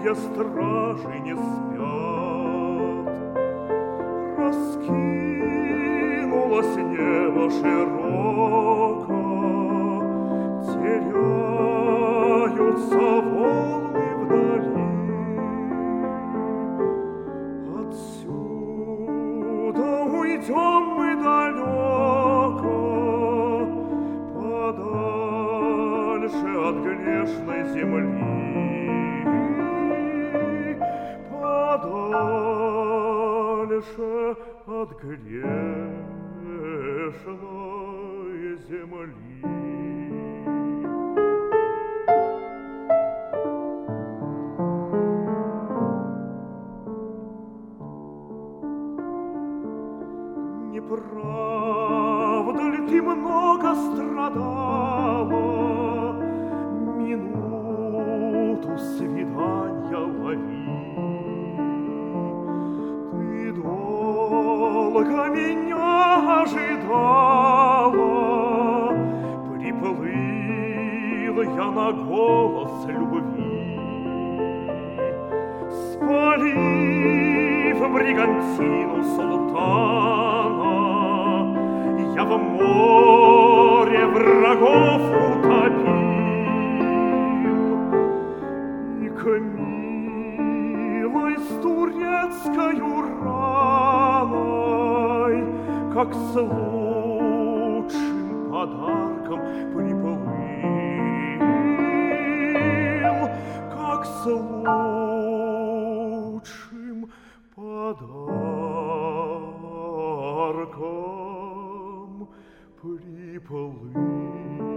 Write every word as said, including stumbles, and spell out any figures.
стражи не спят. Раскинулось небо широко, теряются волны вдали. Отсюда уйдем мы далеко, подальше от грешной земли. Подальше от грешной земли. Не правда ли ты много страдала, минуту свидания лови? Долго меня ожидала, приплыл я на голос любви. Спалив бригантину султана, я в море врагов утопил. И к милой с турецкою раной, как с лучшим подарком приплыл, как с лучшим подарком приплыл.